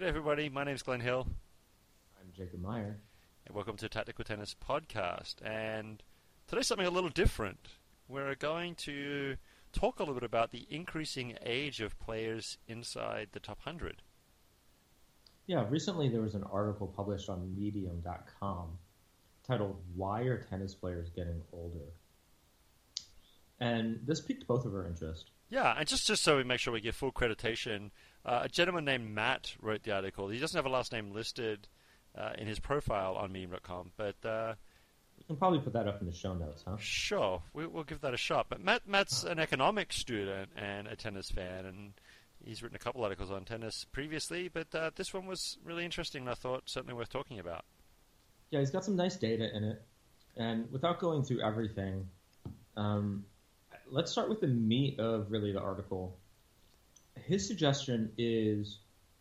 everybody. My name's Glenn Hill. I'm Jacob Meyer. And welcome to Tactical Tennis Podcast. And today's something a little different. We're going to talk a little bit about the increasing age of players inside the top 100. Yeah, recently there was an article published on Medium.com titled, "Why Are Tennis Players Getting Older?" And this piqued both of our interest. Yeah, and just so we make sure we give full creditation, a gentleman named Matt wrote the article. He doesn't have a last name listed in his profile on Medium.com, but we can probably put that up in the show notes, huh? Sure, we'll give that a shot. But Matt's an economics student and a tennis fan, and he's written a couple articles on tennis previously, but this one was really interesting, and I thought certainly worth talking about. Yeah, he's got some nice data in it, and without going through everything, let's start with the meat of really the article. His suggestion is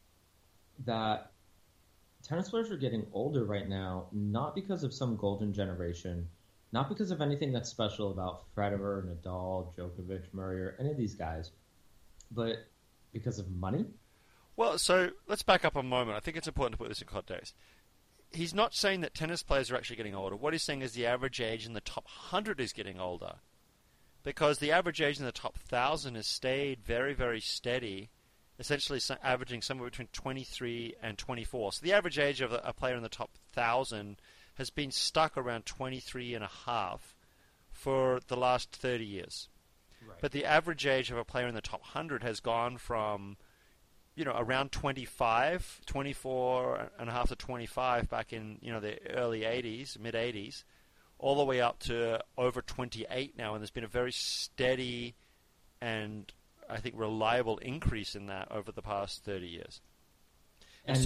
that tennis players are getting older right now, not because of some golden generation, not because of anything that's special about Federer, Nadal, Djokovic, Murray, or any of these guys, but because of money? Well, so let's back up a moment. I think it's important to put this in context. He's not saying that tennis players are actually getting older. What he's saying is the average age in the top 100 is getting older, because the average age in the top 1,000 has stayed very, very steady, essentially averaging somewhere between 23 and 24. So the average age of a player in the top 1,000 has been stuck around 23 and a half for the last 30 years. Right. But the average age of a player in the top 100 has gone from, around 25, 24 and a half to 25 back in, the early 80s, mid 80s, all the way up to over 28 now, and there's been a very steady and, I think, reliable increase in that over the past 30 years. And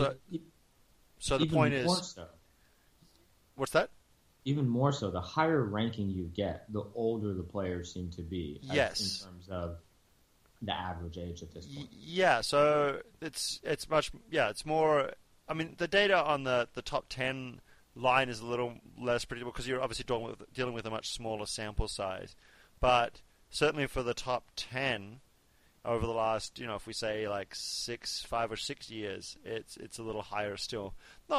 so the point is... So, what's that? Even more so, the higher ranking you get, the older the players seem to be. Yes. In terms of the average age at this point. Yeah, so it's more... I mean, the data on the top 10... line is a little less predictable because you're obviously dealing with a much smaller sample size. But certainly for the top 10 over the last, if we say like 5 or 6 years, it's a little higher still.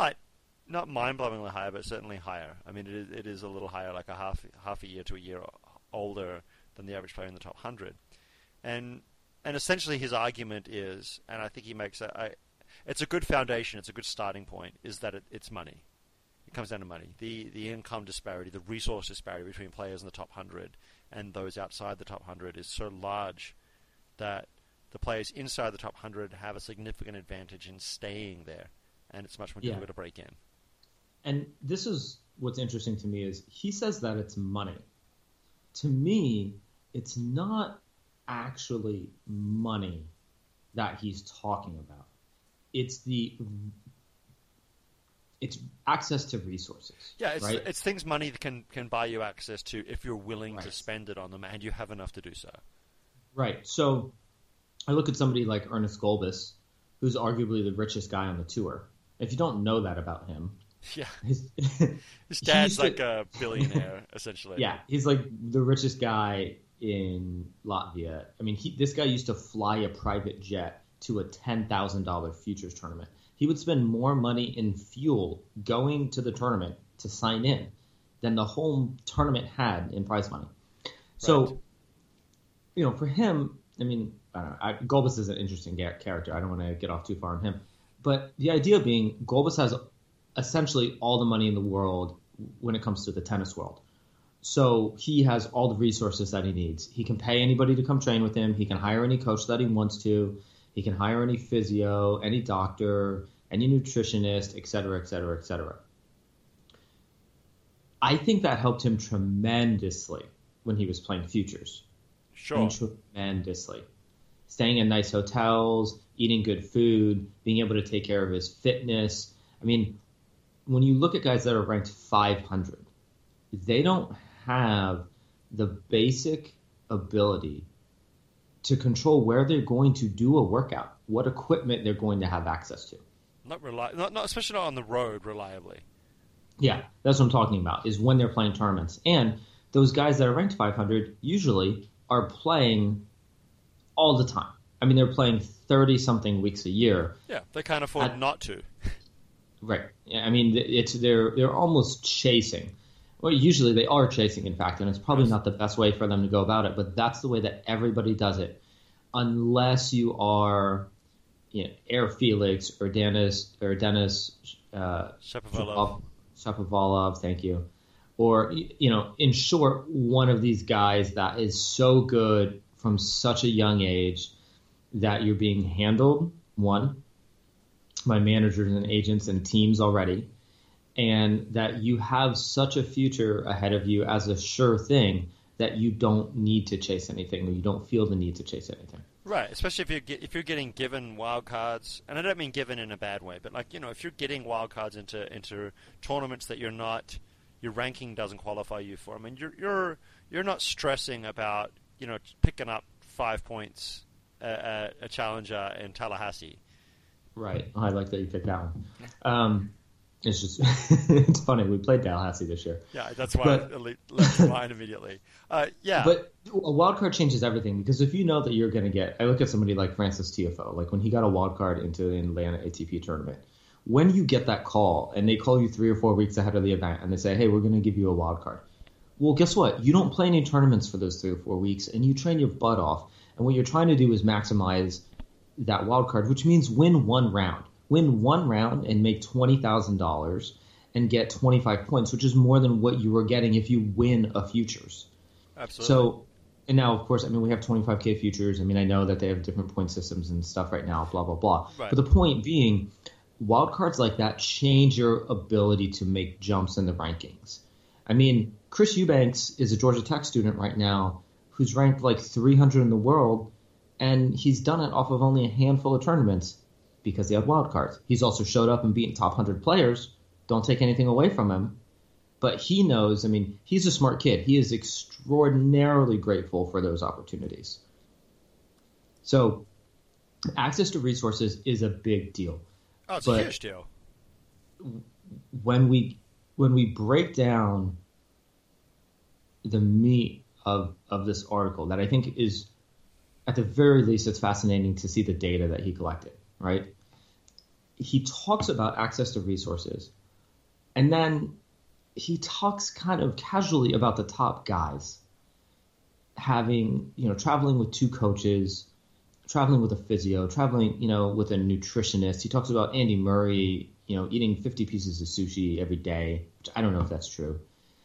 Not mind-blowingly higher, but certainly higher. I mean, it is a little higher, like a half a year to a year older than the average player in the top 100. And essentially his argument is, and I think he makes it's a good foundation, it's a good starting point, is that it's money. It comes down to money. The income disparity, the resource disparity between players in the top 100 and those outside the top 100 is so large that the players inside the top 100 have a significant advantage in staying there, and it's much more difficult to break in. And this is what's interesting to me is he says that it's money. To me, it's not actually money that he's talking about. It's access to resources. Yeah, right? It's things money can buy you access to if you're willing to spend it on them, and you have enough to do so. Right. So I look at somebody like Ernest Gulbis, who's arguably the richest guy on the tour. If you don't know that about him, his dad's like a billionaire, essentially. Yeah, he's like the richest guy in Latvia. I mean, this guy used to fly a private jet to a $10,000 futures tournament. He would spend more money in fuel going to the tournament to sign in than the whole tournament had in prize money. So, for him, I mean, I don't know. Gulbis is an interesting character. I don't want to get off too far on him. But the idea being, Gulbis has essentially all the money in the world when it comes to the tennis world. So he has all the resources that he needs. He can pay anybody to come train with him. He can hire any coach that he wants to. He can hire any physio, any doctor, any nutritionist, et cetera, et cetera, et cetera. I think that helped him tremendously when he was playing futures. Sure. I mean, tremendously. Staying in nice hotels, eating good food, being able to take care of his fitness. I mean, when you look at guys that are ranked 500, they don't have the basic ability to control where they're going to do a workout, what equipment they're going to have access to. Not especially not on the road reliably. Yeah, that's what I'm talking about, is when they're playing tournaments. And those guys that are ranked 500 usually are playing all the time. I mean, they're playing 30-something weeks a year. Yeah, they can't afford not to. Right. I mean, they're almost chasing. Well, usually they are chasing, in fact, and it's probably not the best way for them to go about it, but that's the way that everybody does it, unless you are, Air Felix or Dennis Shapovalov, thank you, or in short, one of these guys that is so good from such a young age that you're being handled by managers and agents and teams already, and that you have such a future ahead of you as a sure thing that you don't need to chase anything, or you don't feel the need to chase anything. Right, especially if you're getting given wild cards, and I don't mean given in a bad way, but if you're getting wild cards into tournaments that your ranking doesn't qualify you for. I mean, you're not stressing about picking up 5 points at a challenger in Tallahassee. Right, I like that you picked that one. It's just it's funny. We played Tallahassee this year. Yeah, that's why I left mine immediately. Yeah, but a wild card changes everything, because if you know that you're going to get, I look at somebody like Francis Tiafoe, like when he got a wild card into the Atlanta ATP tournament. When you get that call and they call you 3 or 4 weeks ahead of the event and they say, "Hey, we're going to give you a wild card," well, guess what? You don't play any tournaments for those 3 or 4 weeks, and you train your butt off. And what you're trying to do is maximize that wild card, which means win one round. Win one round and make $20,000 and get 25 points, which is more than what you were getting if you win a futures. Absolutely. So, and now, of course, I mean, we have 25K futures. I mean, I know that they have different point systems and stuff right now, blah, blah, blah. Right. But the point being, wild cards like that change your ability to make jumps in the rankings. I mean, Chris Eubanks is a Georgia Tech student right now who's ranked like 300 in the world, and he's done it off of only a handful of tournaments because he had wild cards. He's also showed up and beaten top 100 players. Don't take anything away from him. But he knows, I mean, he's a smart kid. He is extraordinarily grateful for those opportunities. So access to resources is a big deal. Oh, it's a huge deal. When we break down the meat of this article, that I think is, at the very least, it's fascinating to see the data that he collected, right? He talks about access to resources, and then he talks kind of casually about the top guys having, traveling with 2 coaches, traveling with a physio, traveling, with a nutritionist. He talks about Andy Murray, eating 50 pieces of sushi every day, which I don't know if that's true.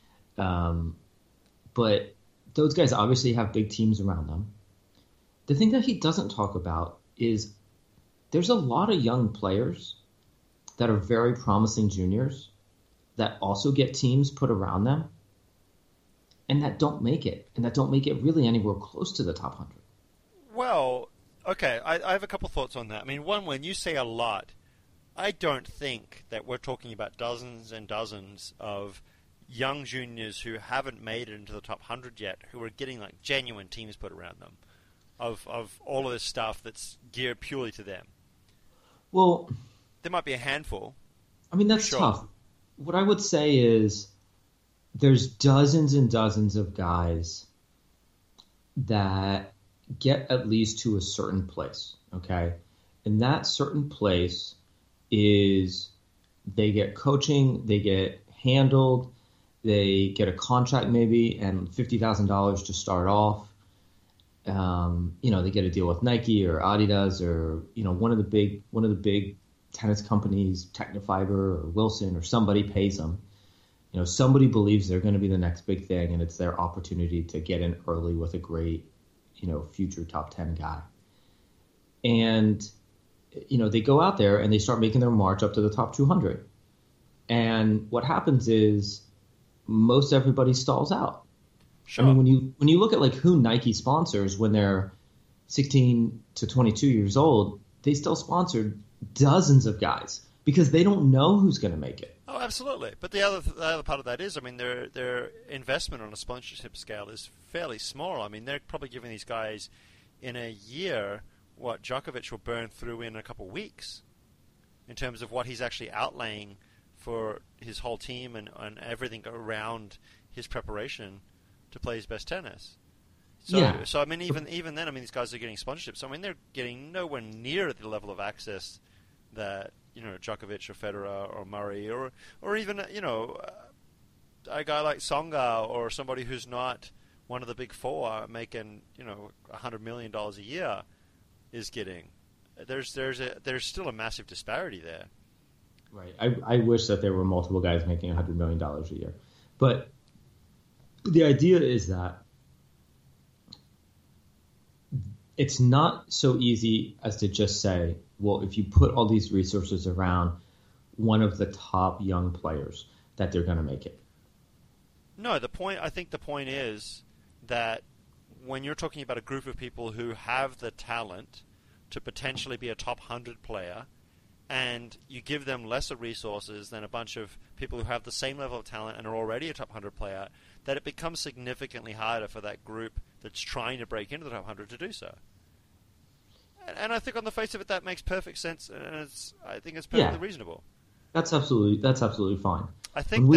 But those guys obviously have big teams around them. The thing that he doesn't talk about is there's a lot of young players that are very promising juniors that also get teams put around them and that don't make it, and that don't make it really anywhere close to the top 100. Well, okay, I have a couple thoughts on that. I mean, one, when you say a lot, I don't think that we're talking about dozens and dozens of young juniors who haven't made it into the top 100 yet, who are getting like genuine teams put around them, of all of this stuff that's geared purely to them. Well, there might be a handful. I mean, that's tough. What I would say is there's dozens and dozens of guys that get at least to a certain place, okay? And that certain place is they get coaching, they get handled, they get a contract maybe and $50,000 to start off. They get a deal with Nike or Adidas or, one of the big tennis companies, Technofiber or Wilson, or somebody pays them. Somebody believes they're going to be the next big thing, and it's their opportunity to get in early with a great, future top 10 guy. And, they go out there and they start making their march up to the top 200. And what happens is most everybody stalls out. Sure. I mean, when you look at like who Nike sponsors when they're 16 to 22 years old, they still sponsored dozens of guys because they don't know who's going to make it. Oh, absolutely. But the other part of that is, I mean, their investment on a sponsorship scale is fairly small. I mean, they're probably giving these guys in a year what Djokovic will burn through in a couple of weeks in terms of what he's actually outlaying for his whole team and everything around his preparation to play his best tennis. So, Yeah. so I mean, even then, I mean, these guys are getting sponsorships. So, I mean, they're getting nowhere near the level of access that Djokovic or Federer or Murray or even a guy like Tsonga or somebody who's not one of the big four making $100 million a year is getting. There's still a massive disparity there. Right. I wish that there were multiple guys making $100 million a year, but the idea is that it's not so easy as to just say, well, if you put all these resources around one of the top young players, that they're going to make it. No, I think the point is that when you're talking about a group of people who have the talent to potentially be a top 100 player, and you give them lesser resources than a bunch of people who have the same level of talent and are already a top 100 player, that it becomes significantly harder for that group that's trying to break into the top 100 to do so. And I think on the face of it, that makes perfect sense, and I think it's perfectly reasonable. That's absolutely fine. I think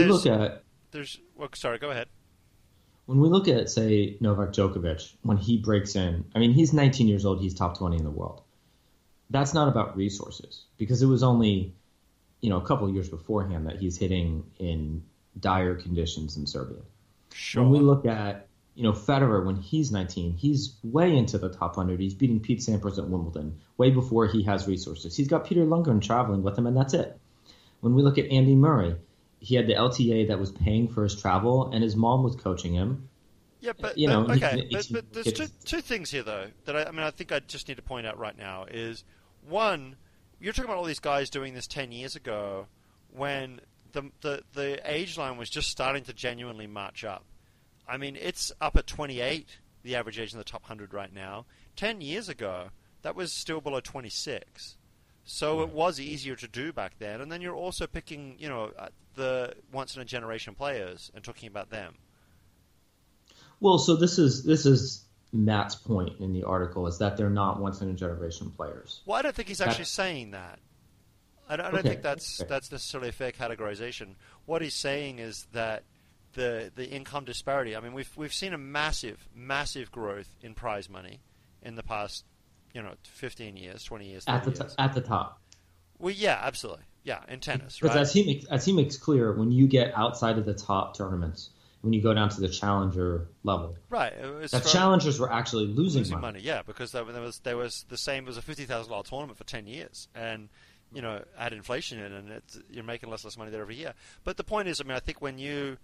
sorry, go ahead. When we look at, say, Novak Djokovic, when he breaks in, I mean, he's 19 years old, he's top 20 in the world. That's not about resources, because it was only, a couple of years beforehand that he's hitting in dire conditions in Serbia. Sure. When we look at, Federer, when he's 19, he's way into the top 100. He's beating Pete Sampras at Wimbledon way before he has resources. He's got Peter Lundgren traveling with him, and that's it. When we look at Andy Murray, he had the LTA that was paying for his travel, and his mom was coaching him. Yeah, but there's two things here, though, that I think I just need to point out right now is, one, you're talking about all these guys doing this 10 years ago when the age line was just starting to genuinely march up. I mean, it's up at 28, the average age in the top 100 right now. 10 years ago, that was still below 26. So it was easier to do back then. And then you're also picking, the once-in-a-generation players and talking about them. Well, so this is Matt's point in the article, is that they're not once-in-a-generation players. Well, I don't think he's actually saying that. I don't think that's necessarily a fair categorization. What he's saying is that the income disparity. I mean, we've seen a massive growth in prize money in the past, 15 years, 20 years, 30 years. At the top. Well, yeah, absolutely, yeah, in tennis, because right? as he makes clear, when you get outside of the top tournaments, when you go down to the challenger level, right? Challengers were actually losing money. Yeah, because there was the same. It was a $50,000 tournament for 10 years, and add inflation in, and you're making less money there every year. But the point is, I mean, I think when you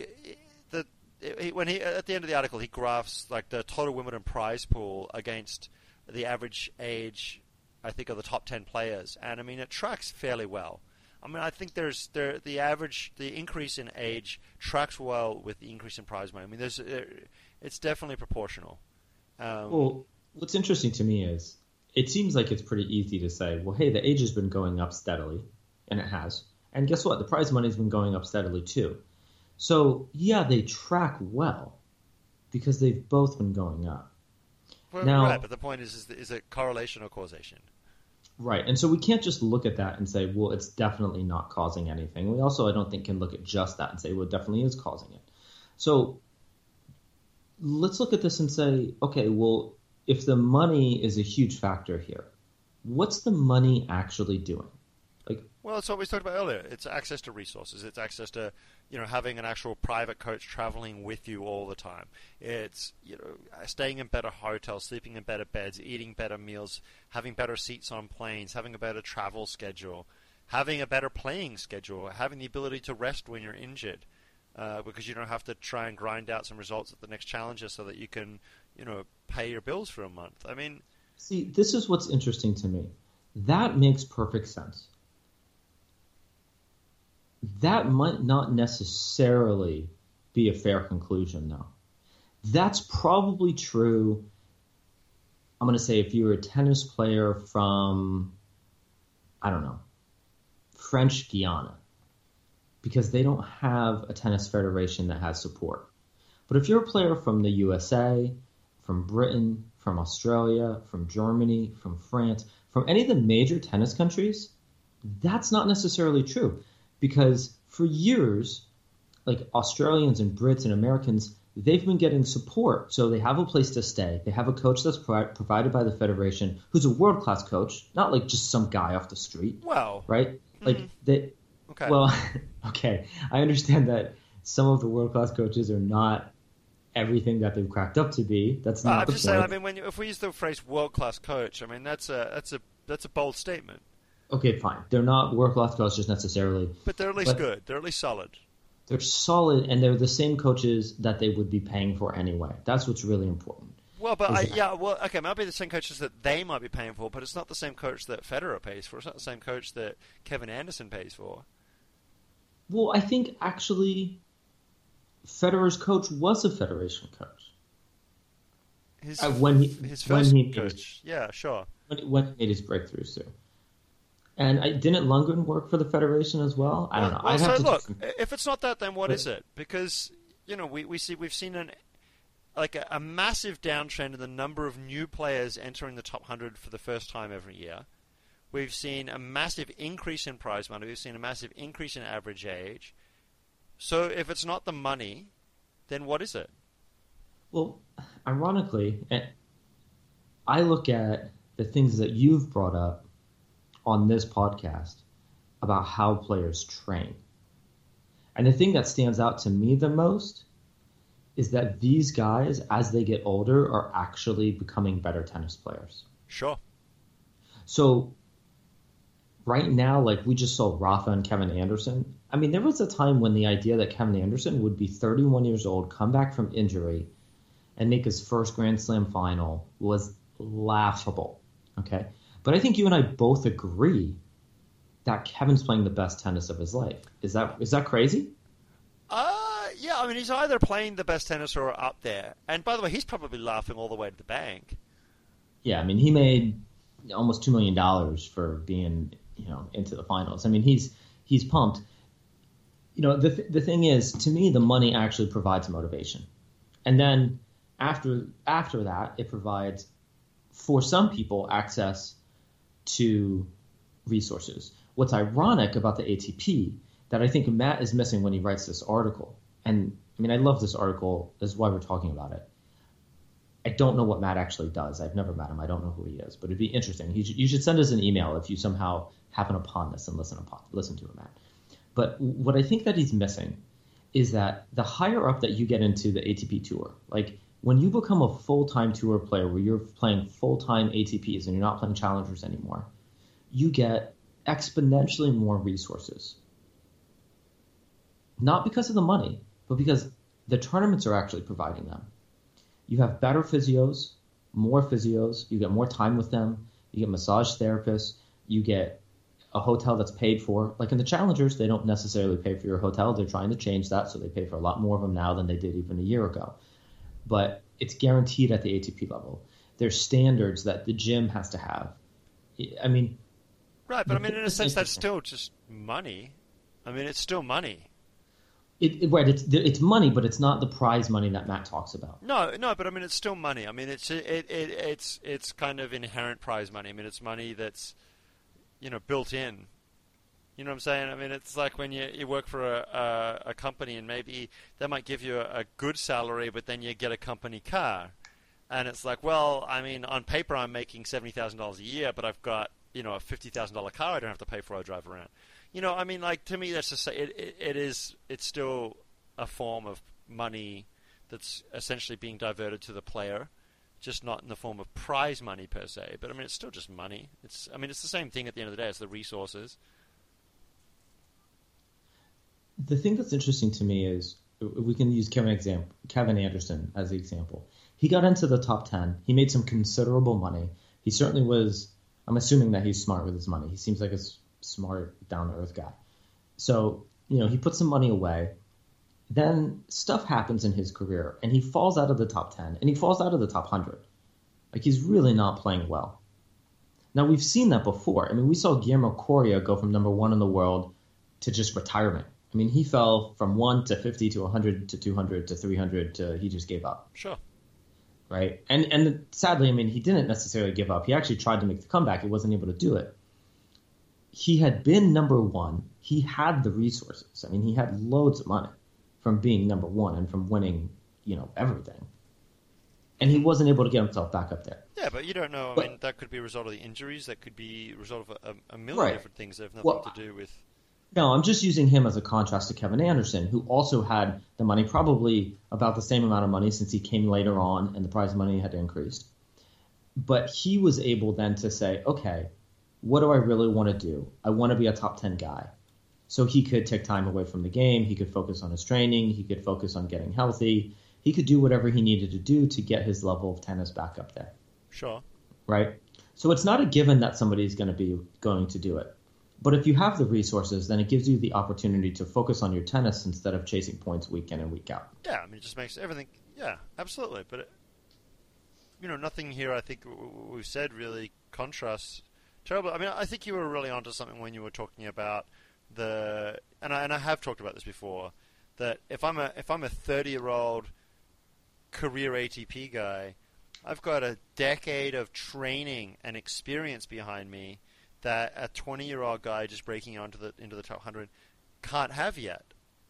when he at the end of the article, he graphs like the total Wimbledon prize pool against the average age, I think, of the top 10 players, and I mean, it tracks fairly well. I mean, I think the increase in age tracks well with the increase in prize money. I mean, it's definitely proportional. Well, what's interesting to me is it seems like it's pretty easy to say, well, hey, the age has been going up steadily, and it has. And guess what? The prize money's been going up steadily too. So, yeah, they track well because they've both been going up. Well, now, right, but the point is it correlation or causation? Right, and so we can't just look at that and say, well, it's definitely not causing anything. We also, I don't think, can look at just that and say, well, it definitely is causing it. So let's look at this and say, okay, well, if the money is a huge factor here, what's the money actually doing? Well, it's what we talked about earlier. It's access to resources. It's access to, having an actual private coach traveling with you all the time. It's, staying in better hotels, sleeping in better beds, eating better meals, having better seats on planes, having a better travel schedule, having a better playing schedule, having the ability to rest when you're injured, because you don't have to try and grind out some results at the next challenger so that you can, pay your bills for a month. I mean, see, this is what's interesting to me. That makes perfect sense. That might not necessarily be a fair conclusion, though. That's probably true, I'm going to say, if you were a tennis player from, I don't know, French Guiana, because they don't have a tennis federation that has support. But if you're a player from the USA, from Britain, from Australia, from Germany, from France, from any of the major tennis countries, that's not necessarily true. Because for years, like Australians and Brits and Americans, they've been getting support. So they have a place to stay. They have a coach that's provided by the federation who's a world-class coach, not like just some guy off the street. Wow. Right? Like they. Okay. Well, okay. I understand that some of the world-class coaches are not everything that they've cracked up to be. That's not I'm the just point. saying. I mean, if we use the phrase world-class coach, I mean that's a bold statement. Okay, fine. They're not world-class coaches necessarily. But they're at least good. They're at least solid. They're solid, and they're the same coaches that they would be paying for anyway. That's what's really important. Well, but okay, might be the same coaches that they might be paying for, but it's not the same coach that Federer pays for. It's not the same coach that Kevin Anderson pays for. Well, I think actually Federer's coach was a federation coach. His first coach. Yeah, sure. When he made his breakthroughs too. And didn't Lundgren work for the federation as well? I don't know. Well, so look, if it's not that, then what is it? Because we've seen a massive downtrend in the number of new players entering the top 100 for the first time every year. We've seen a massive increase in prize money. We've seen a massive increase in average age. So if it's not the money, then what is it? Well, ironically, I look at the things that you've brought up on this podcast about how players train. And the thing that stands out to me the most is that these guys, as they get older, are actually becoming better tennis players. Sure. So right now, like we just saw Rafa and Kevin Anderson. I mean, there was a time when the idea that Kevin Anderson would be 31 years old, come back from injury, and make his first Grand Slam final was laughable. Okay? But I think you and I both agree that Kevin's playing the best tennis of his life. Is that crazy? Yeah, I mean, he's either playing the best tennis or up there. And by the way, he's probably laughing all the way to the bank. Yeah, I mean, he made almost $2 million for being, into the finals. I mean, he's pumped. The thing is, to me, the money actually provides motivation. And then after that, it provides, for some people, access to resources. What's ironic about the ATP that I think Matt is missing when he writes this article, and I mean, I love this article, this is why we're talking about it. I don't know what Matt actually does. I've never met him. I don't know who he is, but it'd be interesting. You should send us an email if you somehow happen upon this and listen to it, Matt. But what I think that he's missing is that the higher up that you get into the ATP tour, like when you become a full-time tour player where you're playing full-time ATPs and you're not playing challengers anymore, you get exponentially more resources. Not because of the money, but because the tournaments are actually providing them. You have better physios, you get more time with them, you get massage therapists, you get a hotel that's paid for. Like in the challengers, they don't necessarily pay for your hotel. They're trying to change that, so they pay for a lot more of them now than they did even a year ago. But it's guaranteed at the ATP level. There's standards that the gym has to have. I mean... Right, but I mean, in a sense, that's still just money. I mean, it's still money. It's money, but it's not the prize money that Matt talks about. No, but I mean, it's still money. I mean, it's kind of inherent prize money. I mean, it's money that's, built in. You know what I'm saying? I mean, it's like when you work for a company and maybe they might give you a good salary, but then you get a company car. And it's like, well, I mean, on paper I'm making $70,000 a year, but I've got, a $50,000 car I don't have to pay for while I drive around. I mean, like, to me, that's just, it's still a form of money that's essentially being diverted to the player, just not in the form of prize money per se. But I mean, it's still just money. It's the same thing at the end of the day. It's the resources. The thing that's interesting to me is we can use Kevin Anderson as the example. He got into the top 10. He made some considerable money. He certainly was. I'm assuming that he's smart with his money. He seems like a smart, down-to-earth guy. So, he put some money away. Then stuff happens in his career, and he falls out of the top 10, and he falls out of the top 100. Like, he's really not playing well. Now, we've seen that before. I mean, we saw Guillermo Coria go from number 1 in the world to just retirement. I mean, he fell from 1 to 50 to 100 to 200 to 300 to he just gave up. Sure. Right? And sadly, I mean, he didn't necessarily give up. He actually tried to make the comeback. He wasn't able to do it. He had been number 1. He had the resources. I mean, he had loads of money from being number 1 and from winning, everything. And he wasn't able to get himself back up there. Yeah, but you don't know. I mean, that could be a result of the injuries. That could be a result of a million different things that have nothing to do with... No, I'm just using him as a contrast to Kevin Anderson, who also had the money, probably about the same amount of money since he came later on and the prize money had increased. But he was able then to say, okay, what do I really want to do? I want to be a top 10 guy. So he could take time away from the game. He could focus on his training. He could focus on getting healthy. He could do whatever he needed to do to get his level of tennis back up there. Sure. Right? So it's not a given that somebody's going to do it. But if you have the resources, then it gives you the opportunity to focus on your tennis instead of chasing points week in and week out. Yeah, I mean, it just makes everything... Yeah, absolutely. But, nothing here I think we've said really contrasts terribly. I mean, I think you were really onto something when you were talking about and I have talked about this before, that if I'm a 30-year-old career ATP guy, I've got a decade of training and experience behind me that a 20-year-old guy just breaking into the top 100 can't have yet.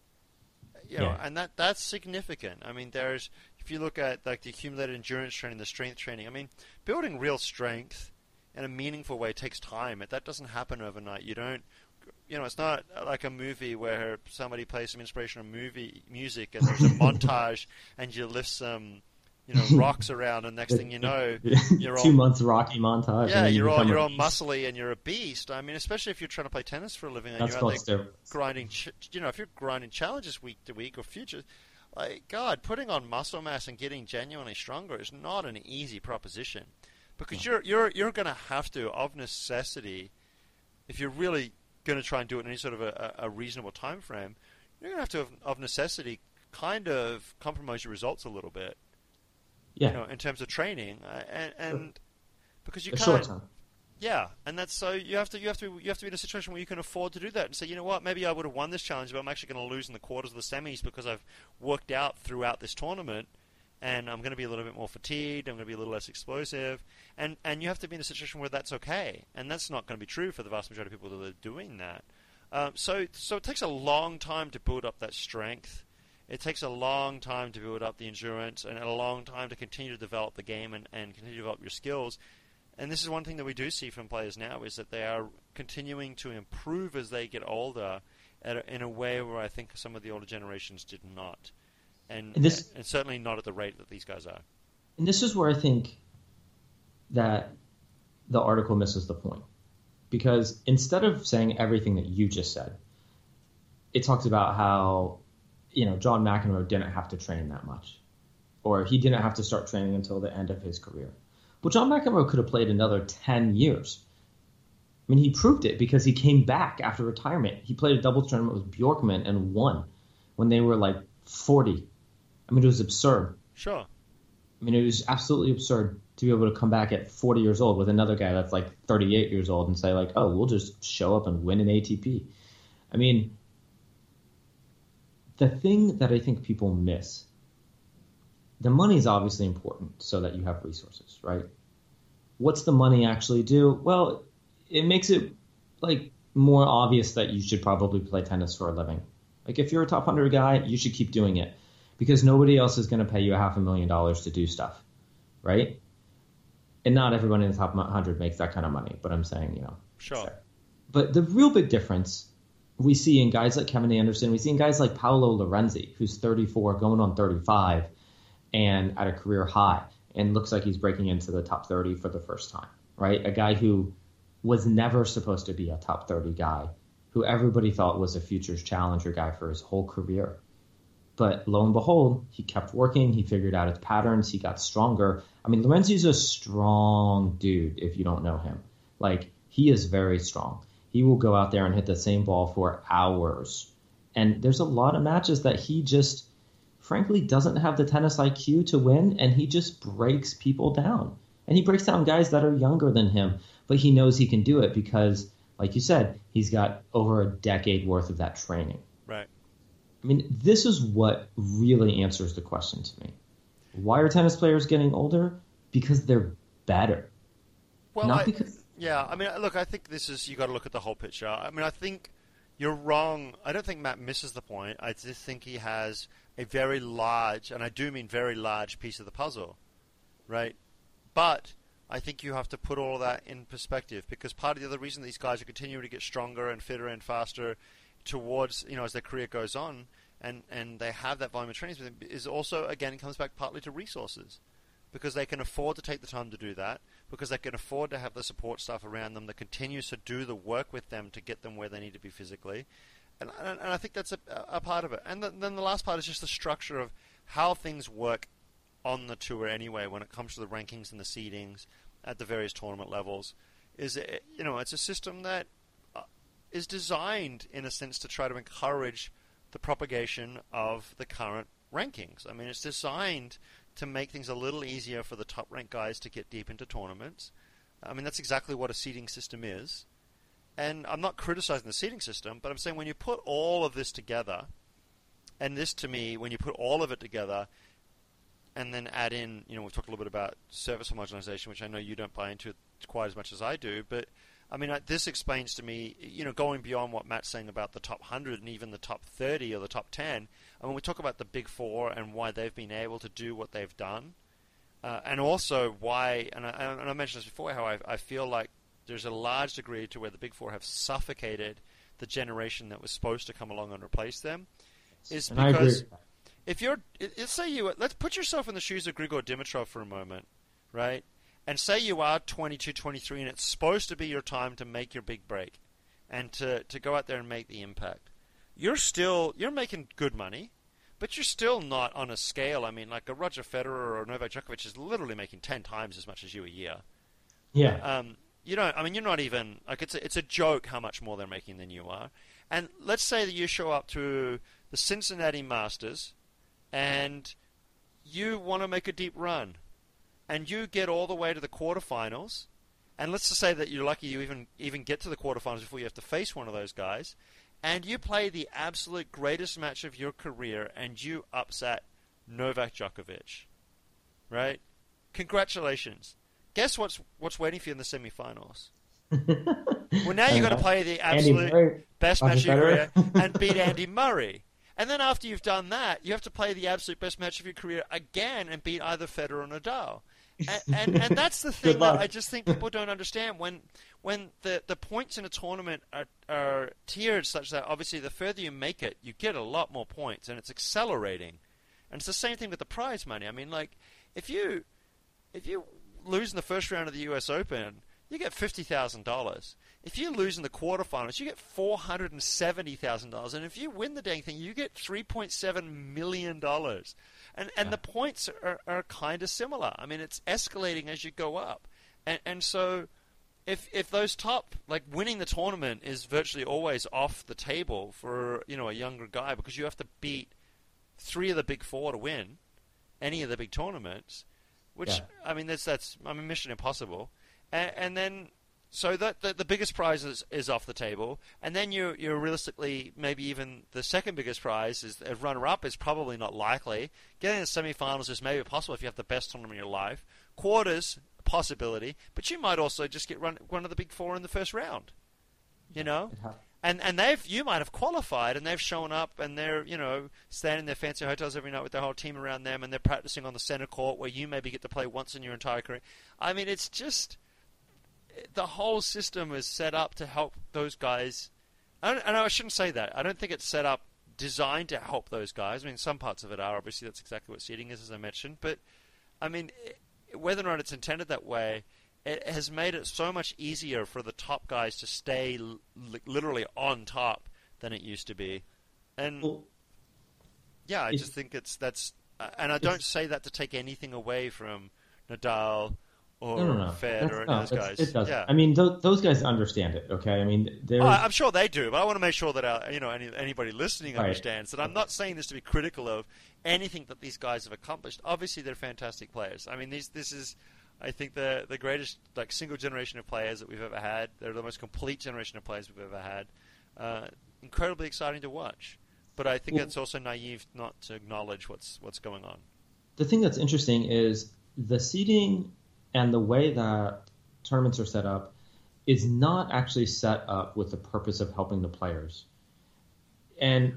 And that's significant. I mean, if you look at like the accumulated endurance training, the strength training, I mean, building real strength in a meaningful way takes time. That doesn't happen overnight. You don't, it's not like a movie where somebody plays some inspirational music and there's a montage and you lift some rocks around, and next thing you know, you're 2 months Rocky montage. Yeah, you're all muscly and you're a beast. I mean, especially if you're trying to play tennis for a living and you're out there grinding. If you're grinding challenges week to week or future, like God, putting on muscle mass and getting genuinely stronger is not an easy proposition, because you're going to have to, of necessity, if you're really going to try and do it in any sort of a reasonable time frame, you're going to have to, of necessity, kind of compromise your results a little bit. Yeah. In terms of training, and because you can't. Short time. Yeah, and that's so you have to be in a situation where you can afford to do that and say, you know what, maybe I would have won this challenge, but I'm actually going to lose in the quarters of the semis because I've worked out throughout this tournament, and I'm going to be a little bit more fatigued. I'm going to be a little less explosive, and you have to be in a situation where that's okay, and that's not going to be true for the vast majority of people that are doing that. So it takes a long time to build up that strength. It takes a long time to build up the endurance and a long time to continue to develop the game and continue to develop your skills. And this is one thing that we do see from players now, is that they are continuing to improve as they get older in a way where I think some of the older generations did not. And certainly not at the rate that these guys are. And this is where I think that the article misses the point. Because instead of saying everything that you just said, it talks about how John McEnroe didn't have to train that much, or he didn't have to start training until the end of his career. But John McEnroe could have played another 10 years. I mean, he proved it because he came back after retirement. He played a doubles tournament with Bjorkman and won when they were like 40. I mean, it was absurd. Sure. I mean, it was absolutely absurd to be able to come back at 40 years old with another guy that's like 38 years old and say like, oh, we'll just show up and win an ATP. I mean, the thing that I think people miss, the money is obviously important so that you have resources, right? What's the money actually do? Well, it makes it like more obvious that you should probably play tennis for a living. Like if you're a top 100 guy, you should keep doing it because nobody else is going to pay you $500,000 to do stuff, right? And not everyone in the top 100 makes that kind of money, but I'm saying, Sure. But the real big difference we see in guys like Kevin Anderson, we see in guys like Paolo Lorenzi, who's 34, going on 35, and at a career high, and looks like he's breaking into the top 30 for the first time, right? A guy who was never supposed to be a top 30 guy, who everybody thought was a futures challenger guy for his whole career. But lo and behold, he kept working, he figured out his patterns, he got stronger. I mean, Lorenzi's a strong dude if you don't know him. Like, he is very strong. He will go out there and hit the same ball for hours. And there's a lot of matches that he just, frankly, doesn't have the tennis IQ to win, and he just breaks people down. And he breaks down guys that are younger than him, but he knows he can do it because, like you said, he's got over a decade worth of that training. Right. I mean, this is what really answers the question to me. Why are tennis players getting older? Because they're better. Well, Not because... Yeah, I mean, look, I think you got to look at the whole picture. I mean, I think you're wrong. I don't think Matt misses the point. I just think he has a very large, and I do mean very large, piece of the puzzle, right? But I think you have to put all of that in perspective, because part of the other reason these guys are continuing to get stronger and fitter and faster towards, as their career goes on, and they have that volume of trainings with them, is also, again, it comes back partly to resources, because they can afford to take the time to do that, because they can afford to have the support staff around them that continues to do the work with them to get them where they need to be physically. And I think that's a part of it. And then the last part is just the structure of how things work on the tour anyway when it comes to the rankings and the seedings at the various tournament levels. It's a system that is designed, in a sense, to try to encourage the propagation of the current rankings. I mean, it's designed to make things a little easier for the top-ranked guys to get deep into tournaments. I mean, that's exactly what a seeding system is. And I'm not criticizing the seeding system, but I'm saying when you put all of this together, and this to me, when you put all of it together, and then add in, we've talked a little bit about service homogenization, which I know you don't buy into quite as much as I do, but I mean, this explains to me, going beyond what Matt's saying about the top 100 and even the top 30 or the top 10, I mean, we talk about the Big Four and why they've been able to do what they've done, and also why, and I mentioned this before, how I feel like there's a large degree to where the Big Four have suffocated the generation that was supposed to come along and replace them, is because let's put yourself in the shoes of Grigor Dimitrov for a moment, right? And say you are 22, 23, and it's supposed to be your time to make your big break and to go out there and make the impact. You're making good money, but you're still not on a scale. I mean, like a Roger Federer or Novak Djokovic is literally making 10 times as much as you a year. Yeah. You're not even, like, it's a joke how much more they're making than you are. And let's say that you show up to the Cincinnati Masters and you want to make a deep run and you get all the way to the quarterfinals, and let's just say that you're lucky you even get to the quarterfinals before you have to face one of those guys, and you play the absolute greatest match of your career and you upset Novak Djokovic, right? Congratulations. Guess what's waiting for you in the semifinals? Well, now you've got to play the absolute best match of your career and beat Andy Murray. And then after you've done that, you have to play the absolute best match of your career again and beat either Federer or Nadal. And that's the thing that I just think people don't understand. When the points in a tournament are tiered such that obviously the further you make it, you get a lot more points, and it's accelerating. And it's the same thing with the prize money. I mean, like, if you lose in the first round of the US Open, you get $50,000. If you lose in the quarterfinals, you get $470,000. And if you win the dang thing, you get $3.7 million. And the points are kind of similar. I mean, it's escalating as you go up. And so if those top, like, winning the tournament is virtually always off the table for, a younger guy, because you have to beat 3 of the Big Four to win any of the big tournaments, which, I mean, that's mission impossible. And then, so that the biggest prize is off the table, and then you're realistically, maybe even the second biggest prize is a runner-up is probably not likely. Getting to the semifinals is maybe possible if you have the best tournament of your life. Quarters, a possibility, but you might also just get one of the Big Four in the first round, And you might have qualified, and they've shown up, and they're, staying in their fancy hotels every night with their whole team around them, and they're practicing on the center court where you maybe get to play once in your entire career. I mean, it's just, the whole system is set up to help those guys. And I shouldn't say that. I don't think it's set up designed to help those guys. I mean, some parts of it are. Obviously, that's exactly what seeding is, as I mentioned. But, I mean, whether or not it's intended that way, it has made it so much easier for the top guys to stay literally on top than it used to be. And, I just think that's... and I don't say that to take anything away from Nadal or Federer and those guys. It doesn't. Yeah. I mean, those guys understand it, okay? I mean, I'm sure they do, but I want to make sure that anybody listening understands that I'm not saying this to be critical of anything that these guys have accomplished. Obviously, they're fantastic players. I mean, this is... I think the greatest single generation of players that we've ever had. They're the most complete generation of players we've ever had. Incredibly exciting to watch. But I think it's also naive not to acknowledge what's going on. The thing that's interesting is the seeding and the way that tournaments are set up is not actually set up with the purpose of helping the players. And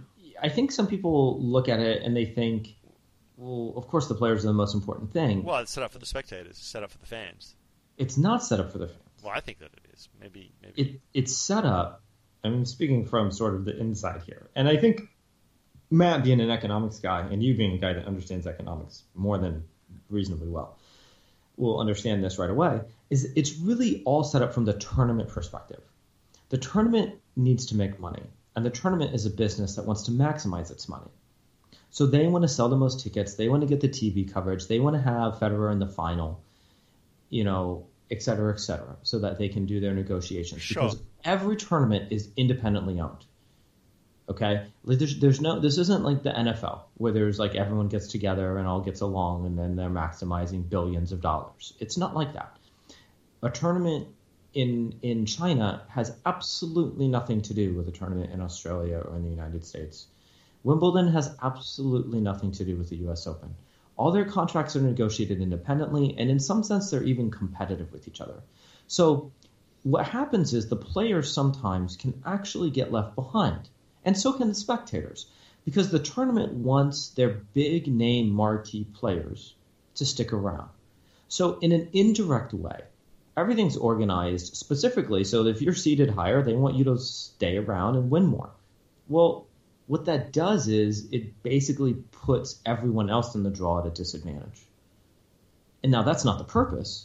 I think some people look at it and they think, well, of course the players are the most important thing. Well, it's set up for the spectators. It's set up for the fans. It's not set up for the fans. Well, I think that it is. Maybe. It's set up. I mean, speaking from sort of the inside here, and I think Matt, being an economics guy, and you being a guy that understands economics more than reasonably well, will understand this right away. Is it's really all set up from the tournament perspective. The tournament needs to make money, and the tournament is a business that wants to maximize its money. So they want to sell the most tickets. They want to get the TV coverage. They want to have Federer in the final, et cetera, so that they can do their negotiations. Sure. Because every tournament is independently owned. Okay? There's no. This isn't like the NFL where there's like everyone gets together and all gets along and then they're maximizing billions of dollars. It's not like that. A tournament in China has absolutely nothing to do with a tournament in Australia or in the United States. Wimbledon has absolutely nothing to do with the U.S. Open. All their contracts are negotiated independently, and in some sense, they're even competitive with each other. So what happens is the players sometimes can actually get left behind, and so can the spectators, because the tournament wants their big-name marquee players to stick around. So in an indirect way, everything's organized specifically so that if you're seated higher, they want you to stay around and win more. Well, what that does is it basically puts everyone else in the draw at a disadvantage. And now that's not the purpose.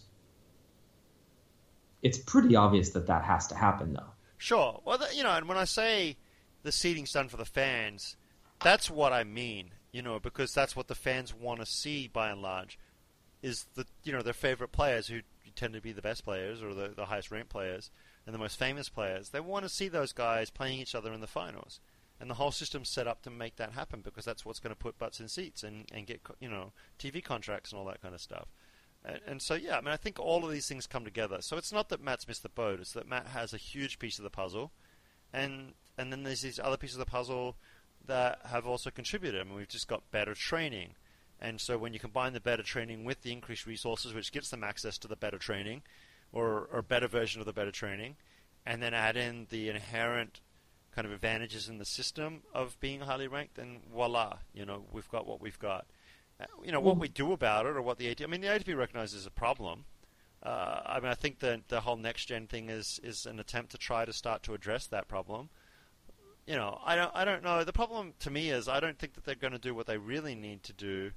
It's pretty obvious that has to happen, though. Sure. Well, and when I say the seating's done for the fans, that's what I mean, because that's what the fans want to see by and large, is their favorite players who tend to be the best players or the highest ranked players and the most famous players. They want to see those guys playing each other in the finals. And the whole system's set up to make that happen because that's what's going to put butts in seats and get TV contracts and all that kind of stuff. And so, yeah, I mean, I think all of these things come together. So it's not that Matt's missed the boat. It's that Matt has a huge piece of the puzzle. And then there's these other pieces of the puzzle that have also contributed. I mean, we've just got better training. And so when you combine the better training with the increased resources, which gets them access to the better training or a better version of the better training, and then add in the inherent kind of advantages in the system of being highly ranked, then voila, we've got what we've got. What we do about it, or what the ATP recognizes a problem. I think that the whole next gen thing is an attempt to try to start to address that problem. I don't know. The problem to me is I don't think that they're going to do what they really need to do,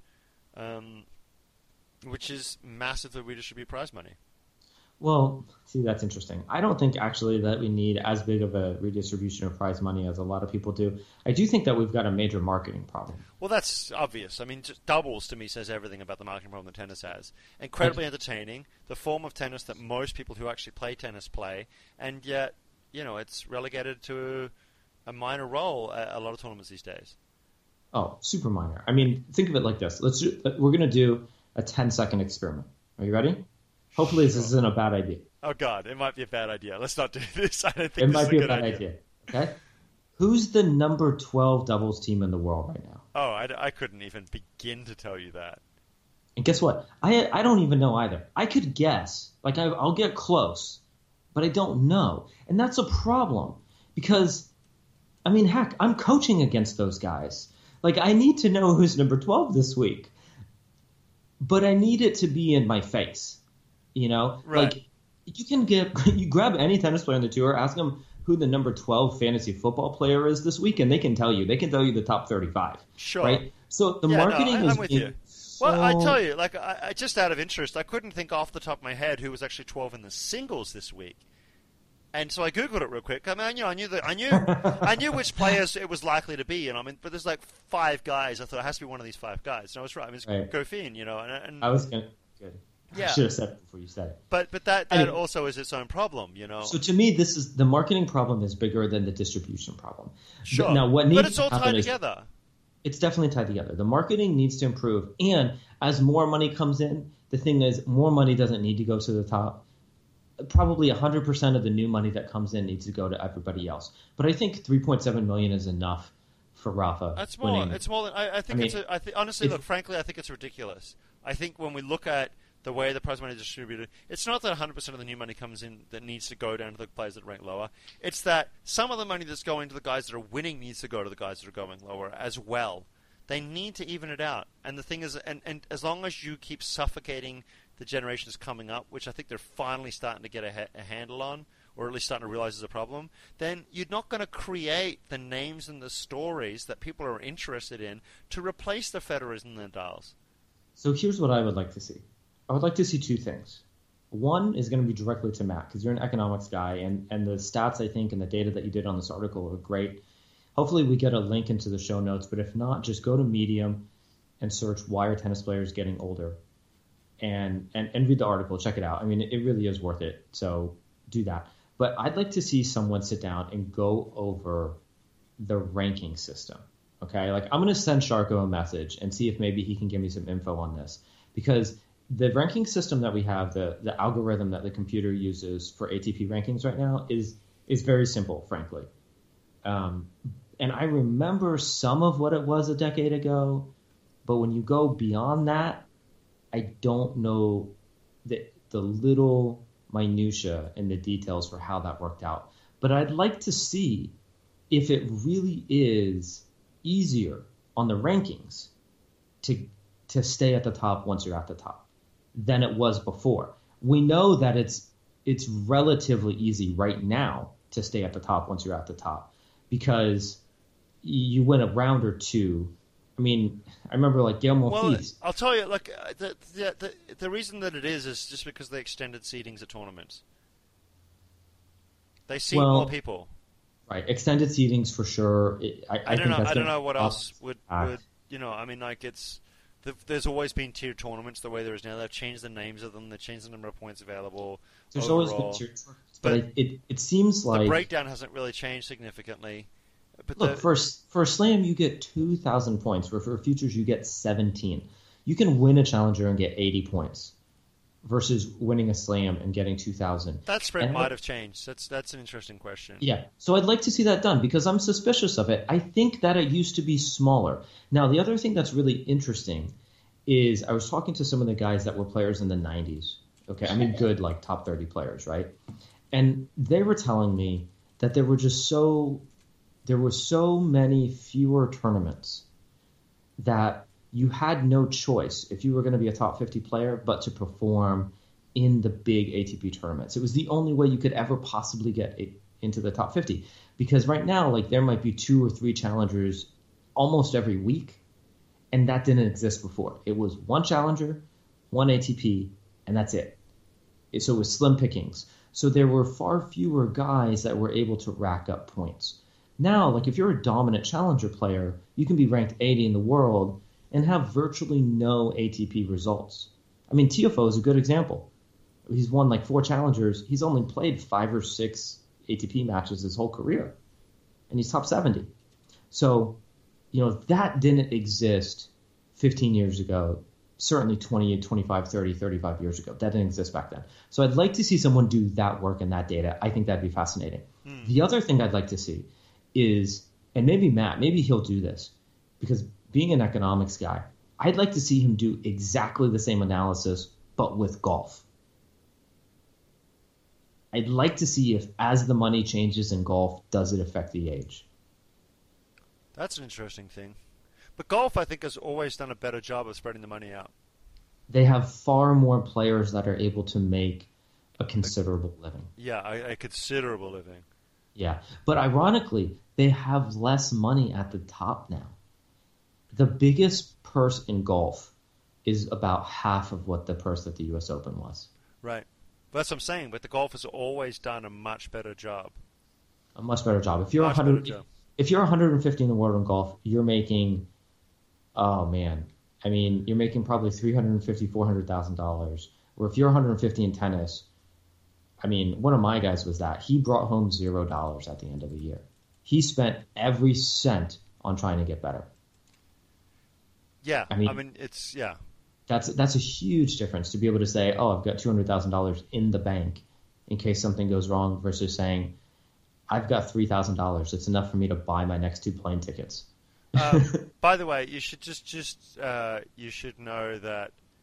which is massively redistribute prize money. Well, see, that's interesting. I don't think actually that we need as big of a redistribution of prize money as a lot of people do. I do think that we've got a major marketing problem. Well, that's obvious. I mean, just doubles to me says everything about the marketing problem that tennis has. Incredibly entertaining, the form of tennis that most people who actually play tennis play, and yet, it's relegated to a minor role at a lot of tournaments these days. Oh, super minor. I mean, think of it like this. We're going to do a 10-second experiment. Are you ready? Hopefully this isn't a bad idea. Oh, God, it might be a bad idea. Let's not do this. I don't think it this might is be a a bad idea. Okay? Who's the number 12 doubles team in the world right now? Oh, I couldn't even begin to tell you that. And guess what? I don't even know either. I could guess. Like, I'll get close. But I don't know. And that's a problem. Because, I mean, heck, I'm coaching against those guys. Like, I need to know who's number 12 this week. But I need it to be in my face. Right. Like you grab any tennis player on the tour, ask them who the number 12 fantasy football player is this week, and they can tell you. They can tell you the top 35. Sure. Right? So the marketing is. I'm with you. Well, I tell you, like, I just out of interest, I couldn't think off the top of my head who was actually 12 in the singles this week. And so I googled it real quick. I mean, I knew which players it was likely to be, but there's like 5 guys. I thought it has to be one of these 5 guys. And I was right. I mean, it's right. Goffin, and I was good. Yeah. I should have said it before you said it. But that also is its own problem, So to me, the marketing problem is bigger than the distribution problem. Sure. Now, what needs but it's all tied together. It's definitely tied together. The marketing needs to improve, and as more money comes in, the thing is, more money doesn't need to go to the top. Probably 100% of the new money that comes in needs to go to everybody else. But I think 3.7 million is enough for Rafa. That's more. It's more than I think. Honestly, look, frankly, I think it's ridiculous. I think when we look at the way the prize money is distributed, it's not that 100% of the new money comes in that needs to go down to the players that rank lower. It's that some of the money that's going to the guys that are winning needs to go to the guys that are going lower as well. They need to even it out. And the thing is, and as long as you keep suffocating the generations coming up, which I think they're finally starting to get a handle on, or at least starting to realize is a problem, then you're not going to create the names and the stories that people are interested in to replace the Federers and the Nadals. So here's what I would like to see. I would like to see two things. One is going to be directly to Matt, because you're an economics guy, and the stats, I think, and the data that you did on this article are great. Hopefully we get a link into the show notes, but if not, just go to Medium and search why are tennis players getting older, and read the article. Check it out. I mean, it really is worth it, so do that. But I'd like to see someone sit down and go over the ranking system, okay? Like, I'm going to send Sharko a message and see if maybe he can give me some info on this, because the ranking system that we have, the algorithm that the computer uses for ATP rankings right now is very simple, frankly. And I remember some of what it was a decade ago, but when you go beyond that, I don't know the little minutia and the details for how that worked out. But I'd like to see if it really is easier on the rankings to stay at the top once you're at the top than it was before. We know that it's relatively easy right now to stay at the top once you're at the top, because you win a round or two. I mean, I remember like Gael Monfils. Well, I'll tell you, like the reason that it is just because they extended seedings at tournaments. They seed more people. Right, extended seedings for sure. I don't know what else would I mean, like there's always been tiered tournaments the way there is now. They've changed the names of them. They've changed the number of points available. There's overall. Always been tiered tournaments, but it seems like the breakdown hasn't really changed significantly. But look, for a slam you get 2,000 points, where for futures you get 17. You can win a challenger and get 80 points versus winning a slam and getting 2,000. That spread might have changed. That's an interesting question. Yeah, so I'd like to see that done because I'm suspicious of it. I think that it used to be smaller. Now, the other thing that's really interesting is I was talking to some of the guys that were players in the 90s. Okay, I mean good, like top 30 players, right? And they were telling me that there were so many fewer tournaments that you had no choice if you were going to be a top 50 player but to perform in the big ATP tournaments. It was the only way you could ever possibly get into the top 50, because right now, like, there might be 2 or 3 challengers almost every week, and that didn't exist before. It was one challenger, one ATP, and that's it. So it was slim pickings. So there were far fewer guys that were able to rack up points. Now, like, if you're a dominant challenger player, you can be ranked 80 in the world and have virtually no ATP results. I mean, Tiafoe is a good example. He's won like 4 challengers. He's only played 5 or 6 ATP matches his whole career, and he's top 70. So, that didn't exist 15 years ago, certainly 20, 25, 30, 35 years ago. That didn't exist back then. So I'd like to see someone do that work and that data. I think that'd be fascinating. The other thing I'd like to see is, and maybe Matt, maybe he'll do this, because being an economics guy, I'd like to see him do exactly the same analysis, but with golf. I'd like to see if, as the money changes in golf, does it affect the age? That's an interesting thing. But golf, I think, has always done a better job of spreading the money out. They have far more players that are able to make a considerable living. Yeah, a considerable living. Yeah, but ironically, they have less money at the top now. The biggest purse in golf is about half of what the purse at the U.S. Open was. Right. That's what I'm saying, but the golf has always done a much better job. A much better job. If you're 150 in the world in golf, you're making, oh man, I mean, you're making probably $350,000, $400,000. Or if you're 150 in tennis, I mean, one of my guys was that. He brought home $0 at the end of the year. He spent every cent on trying to get better. Yeah, I mean it's, yeah. That's a huge difference to be able to say, oh, I've got $200,000 in the bank in case something goes wrong, versus saying, I've got $3,000. It's enough for me to buy my next 2 plane tickets. By the way, you should you should know that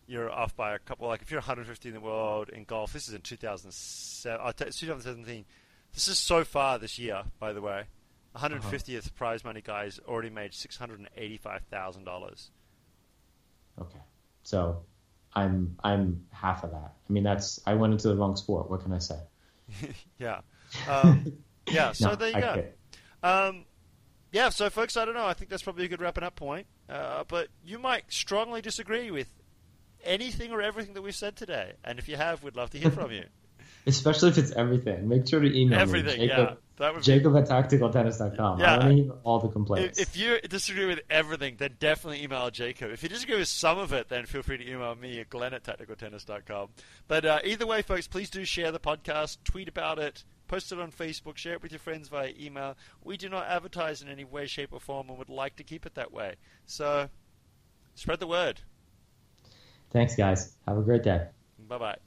you're off by a couple. Like if you're 150 in the world in golf, this is in 2007. 2017. This is so far this year, by the way. 150th prize money guy's already made $685,000. Okay, so I'm half of that. I mean, I went into the wrong sport. What can I say? Yeah. Yeah, so No, there you go. Yeah, so folks, I don't know. I think that's probably a good wrapping up point. But you might strongly disagree with anything or everything that we've said today. And if you have, we'd love to hear from you. Especially if it's everything. Make sure to email everything, me. Jacob, Jacob at tacticaltennis.com. Yeah. I want to hear all the complaints. If you disagree with everything, then definitely email Jacob. If you disagree with some of it, then feel free to email me at Glenn at tacticaltennis.com. But either way, folks, please do share the podcast, tweet about it, post it on Facebook, share it with your friends via email. We do not advertise in any way, shape, or form and would like to keep it that way. So spread the word. Thanks, guys. Have a great day. Bye-bye.